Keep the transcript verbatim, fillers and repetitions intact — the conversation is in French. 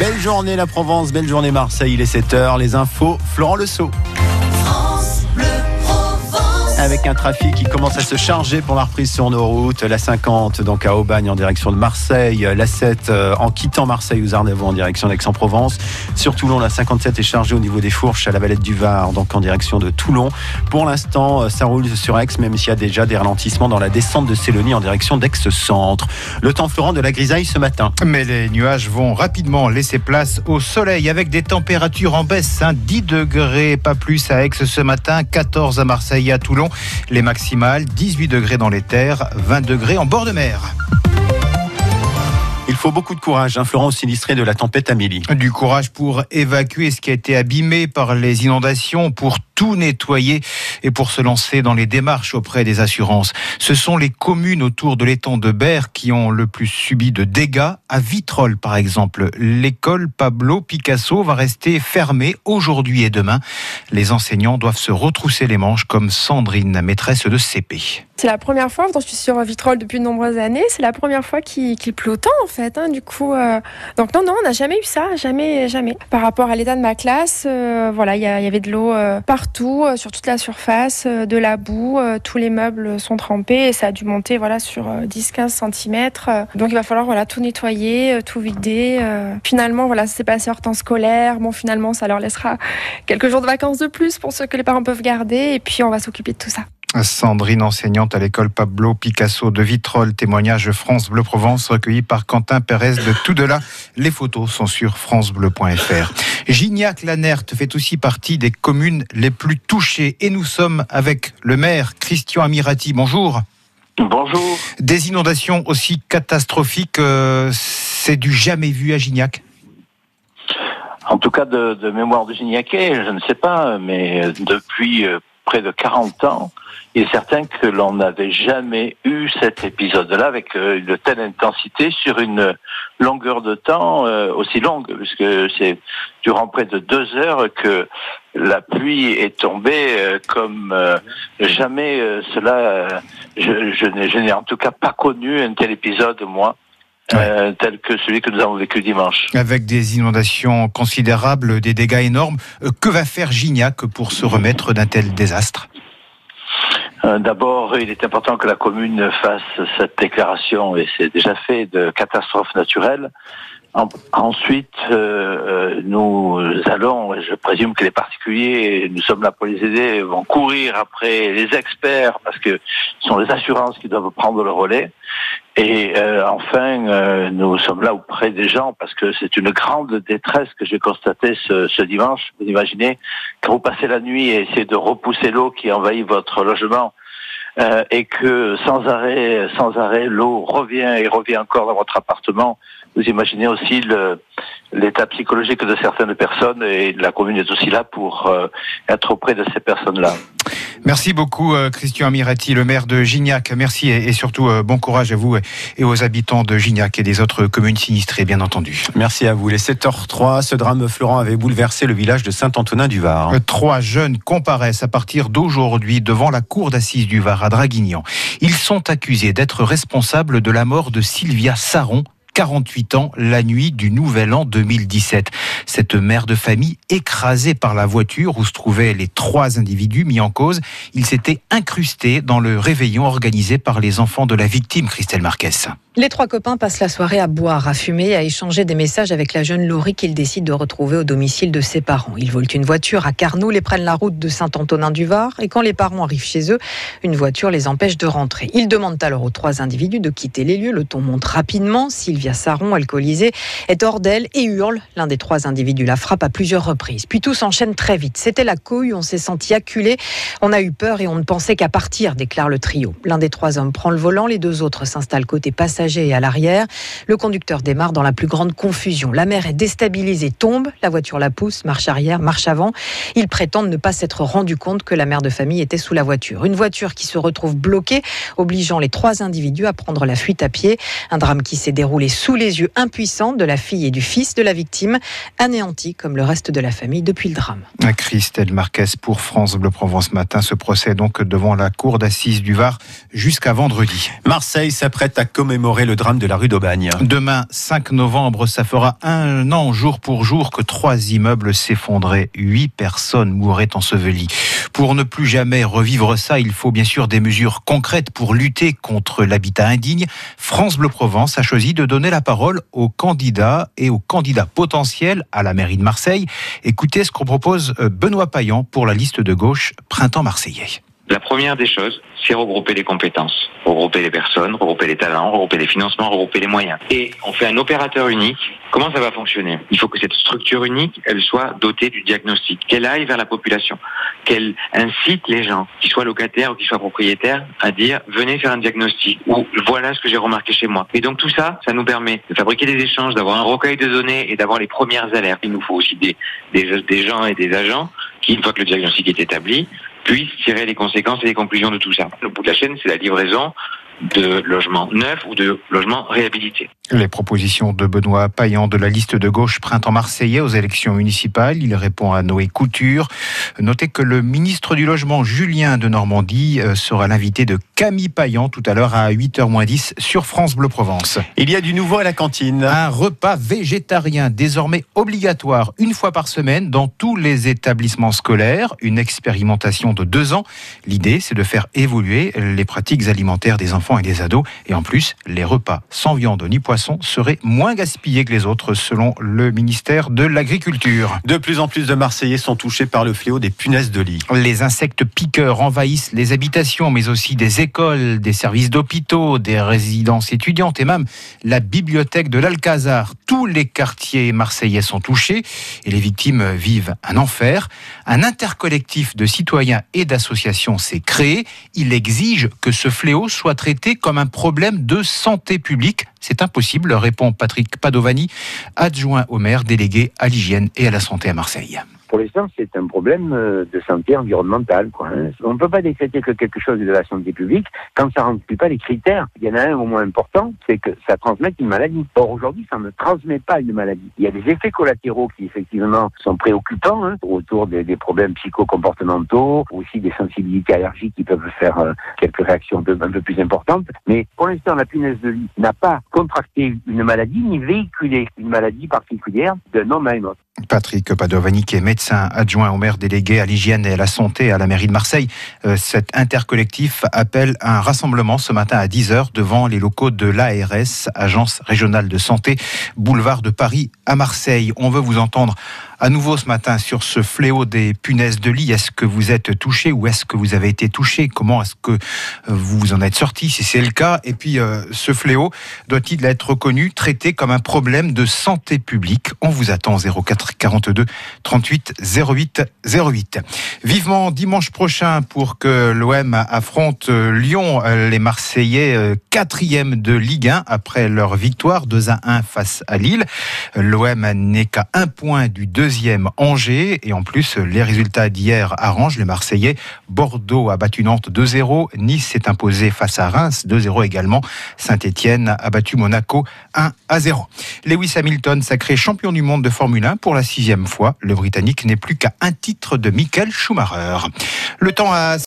Belle journée la Provence, belle journée Marseille, il est sept heures, les infos, Florent Lesault. Avec un trafic qui commence à se charger pour la reprise sur nos routes. La cinquante donc à Aubagne en direction de Marseille. La sept euh, en quittant Marseille aux Ardennes en direction d'Aix-en-Provence. Sur Toulon, la cinquante-sept est chargée au niveau des Fourches à la Valette du Var, donc en direction de Toulon. Pour l'instant, ça roule sur Aix, même s'il y a déjà des ralentissements dans la descente de Sélonie en direction d'Aix-Centre. Le temps, Florent, de la grisaille ce matin. Mais les nuages vont rapidement laisser place au soleil avec des températures en baisse. Hein, dix degrés, pas plus à Aix ce matin, quatorze à Marseille et à Toulon. Les maximales, dix-huit degrés dans les terres, vingt degrés en bord de mer. Il faut beaucoup de courage, hein, Florent, au sinistré de la tempête Amélie. Du courage pour évacuer ce qui a été abîmé par les inondations, pour tout nettoyer et pour se lancer dans les démarches auprès des assurances. Ce sont les communes autour de l'étang de Berre qui ont le plus subi de dégâts. À Vitrolles, par exemple, l'école Pablo Picasso va rester fermée aujourd'hui et demain. Les enseignants doivent se retrousser les manches comme Sandrine, maîtresse de C P. C'est la première fois, je suis sur Vitrolles depuis de nombreuses années, c'est la première fois qu'il, qu'il pleut autant en fait. Hein, du coup, euh... donc non, non, on n'a jamais eu ça, jamais, jamais. Par rapport à l'état de ma classe, euh, voilà, il y, y avait de l'eau euh, partout, euh, sur toute la surface, euh, de la boue, euh, tous les meubles sont trempés et ça a dû monter voilà sur euh, dix à quinze centimètres. Euh, donc il va falloir voilà tout nettoyer, euh, tout vider. Euh. Finalement, voilà, ça s'est passé hors temps scolaire. Bon, finalement, ça leur laissera quelques jours de vacances de plus pour ceux que les parents peuvent garder et puis on va s'occuper de tout ça. Sandrine, enseignante à l'école Pablo Picasso de Vitrolles, témoignage France Bleu Provence recueilli par Quentin Pérez de Tout-de-là. Les photos sont sur francebleu point f r. Gignac-Lanert fait aussi partie des communes les plus touchées et nous sommes avec le maire Christian Amirati. Bonjour. Bonjour. Des inondations aussi catastrophiques, euh, c'est du jamais vu à Gignac? En tout cas de, de mémoire de Gignacais, je ne sais pas, mais depuis euh, près de quarante ans, il est certain que l'on n'avait jamais eu cet épisode-là avec euh, une telle intensité sur une longueur de temps euh, aussi longue, puisque c'est durant près de deux heures que la pluie est tombée euh, comme euh, jamais euh, cela. Euh, je, je, n'ai, je n'ai en tout cas pas connu un tel épisode, moi. Euh, ouais. Tel que celui que nous avons vécu dimanche. Avec des inondations considérables, des dégâts énormes, euh, que va faire Gignac pour se remettre d'un tel désastre ? euh, D'abord, il est important que la commune fasse cette déclaration, et c'est déjà fait, de catastrophe naturelle. En, ensuite, euh, nous allons, je présume que les particuliers, nous sommes là pour les aider, vont courir après les experts, parce que ce sont les assurances qui doivent prendre le relais. Et euh, enfin, euh, nous sommes là auprès des gens, parce que c'est une grande détresse que j'ai constatée ce, ce dimanche. Vous imaginez, quand vous passez la nuit et essayez de repousser l'eau qui envahit votre logement, euh, et que sans arrêt, sans arrêt, l'eau revient et revient encore dans votre appartement, vous imaginez aussi le, l'état psychologique de certaines personnes, et la commune est aussi là pour euh, être auprès de ces personnes-là. Merci beaucoup Christian Amirati, le maire de Gignac. Merci et surtout bon courage à vous et aux habitants de Gignac et des autres communes sinistrées, bien entendu. Merci à vous. Les sept heures trois, ce drame Florent avait bouleversé le village de Saint-Antonin-du-Var. Trois jeunes comparaissent à partir d'aujourd'hui devant la cour d'assises du Var à Draguignan. Ils sont accusés d'être responsables de la mort de Sylvia Saron, quarante-huit ans, la nuit du Nouvel An deux mille dix-sept. Cette mère de famille écrasée par la voiture où se trouvaient les trois individus mis en cause, ils s'étaient incrustés dans le réveillon organisé par les enfants de la victime, Christelle Marquez. Les trois copains passent la soirée à boire, à fumer, à échanger des messages avec la jeune Laurie qu'ils décident de retrouver au domicile de ses parents. Ils volent une voiture à Carnoul et prennent la route de Saint-Antonin-du-Var. Et quand les parents arrivent chez eux, une voiture les empêche de rentrer. Ils demandent alors aux trois individus de quitter les lieux. Le ton monte rapidement. Sylvia Saron, alcoolisée, est hors d'elle et hurle. L'un des trois individus la frappe à plusieurs reprises. Puis tout s'enchaîne très vite. C'était la cohue, on s'est senti acculé. On a eu peur et on ne pensait qu'à partir, déclare le trio. L'un des trois hommes prend le volant, les deux autres s'installent côté passager et à l'arrière. Le conducteur démarre dans la plus grande confusion. La mère est déstabilisée, tombe, la voiture la pousse, marche arrière, marche avant. Ils prétendent ne pas s'être rendu compte que la mère de famille était sous la voiture. Une voiture qui se retrouve bloquée, obligeant les trois individus à prendre la fuite à pied. Un drame qui s'est déroulé sous les yeux impuissants de la fille et du fils de la victime. Anne anéanti comme le reste de la famille depuis le drame. Christelle Marquez pour France Bleu Provence Matin. Ce procès donc devant la cour d'assises du Var jusqu'à vendredi. Marseille s'apprête à commémorer le drame de la rue d'Aubagne. Demain, cinq novembre, ça fera un an jour pour jour que trois immeubles s'effondraient. Huit personnes mouraient ensevelies. Pour ne plus jamais revivre ça, il faut bien sûr des mesures concrètes pour lutter contre l'habitat indigne. France Bleu Provence a choisi de donner la parole aux candidats et aux candidats potentiels à la mairie de Marseille. Écoutez ce qu'on propose Benoît Payan pour la liste de gauche Printemps Marseillais. La première des choses, c'est regrouper les compétences, regrouper les personnes, regrouper les talents, regrouper les financements, regrouper les moyens. Et on fait un opérateur unique. Comment ça va fonctionner ? Il faut que cette structure unique, elle soit dotée du diagnostic, qu'elle aille vers la population, qu'elle incite les gens, qu'ils soient locataires ou qu'ils soient propriétaires, à dire « venez faire un diagnostic » ou « voilà ce que j'ai remarqué chez moi ». Et donc tout ça, ça nous permet de fabriquer des échanges, d'avoir un recueil de données et d'avoir les premières alertes. Il nous faut aussi des, des, des gens et des agents qui, une fois que le diagnostic est établi, puissent tirer les conséquences et les conclusions de tout ça. Le bout de la chaîne, c'est la livraison de logements neufs ou de logements réhabilités. Les propositions de Benoît Payan de la liste de gauche Printemps Marseillais aux élections municipales. Il répond à Noé Couture. Notez que le ministre du Logement, Julien de Normandie, sera l'invité de Camille Payan tout à l'heure à huit heures moins dix sur France Bleu Provence. Il y a du nouveau à la cantine. Un repas végétarien désormais obligatoire une fois par semaine dans tous les établissements scolaires. Une expérimentation de deux ans. L'idée, c'est de faire évoluer les pratiques alimentaires des enfants et des ados. Et en plus, les repas sans viande ni poisson seraient moins gaspillés que les autres, selon le ministère de l'Agriculture. De plus en plus de Marseillais sont touchés par le fléau des punaises de lit. Les insectes piqueurs envahissent les habitations, mais aussi des écoles, des services d'hôpitaux, des résidences étudiantes et même la bibliothèque de l'Alcazar. Tous les quartiers marseillais sont touchés et les victimes vivent un enfer. Un intercollectif de citoyens et d'associations s'est créé. Il exige que ce fléau soit traité comme un problème de santé publique. C'est impossible, répond Patrick Padovani, adjoint au maire délégué à l'hygiène et à la santé à Marseille. Pour l'instant, c'est un problème de santé environnementale, quoi. On ne peut pas décréter que quelque chose est de la santé publique quand ça ne remplit pas les critères. Il y en a un au moins important, c'est que ça transmette une maladie. Or, aujourd'hui, ça ne transmet pas une maladie. Il y a des effets collatéraux qui, effectivement, sont préoccupants, hein, autour des, des problèmes psychocomportementaux, aussi des sensibilités allergiques qui peuvent faire euh, quelques réactions un peu plus importantes. Mais pour l'instant, la punaise de lit n'a pas contracté une maladie, ni véhiculé une maladie particulière d'un homme à un autre. Patrick Padovani, qui est médecin adjoint au maire délégué à l'hygiène et à la santé à la mairie de Marseille. Euh, cet intercollectif appelle un rassemblement ce matin à dix heures devant les locaux de l'A R S, Agence régionale de santé, boulevard de Paris à Marseille. On veut vous entendre à nouveau ce matin sur ce fléau des punaises de lit. Est-ce que vous êtes touché ou est-ce que vous avez été touché ? Comment est-ce que vous en êtes sorti si c'est le cas ? Et puis euh, ce fléau doit-il être reconnu, traité comme un problème de santé publique ? On vous attend zéro quatre quarante-deux trente-huit zéro huit zéro huit. Vivement dimanche prochain pour que l'O M affronte Lyon. Les Marseillais quatrième de Ligue un après leur victoire deux à un face à Lille. L'O M n'est qu'à un point du deuxième Angers et en plus les résultats d'hier arrangent les Marseillais. Bordeaux a battu Nantes deux zéro, Nice s'est imposé face à Reims deux zéro également. Saint-Étienne a battu Monaco un à zéro. Lewis Hamilton sacré champion du monde de Formule un pour la sixième fois. Le Britannique n'est plus qu'à un titre de Michael Schumacher. Le temps a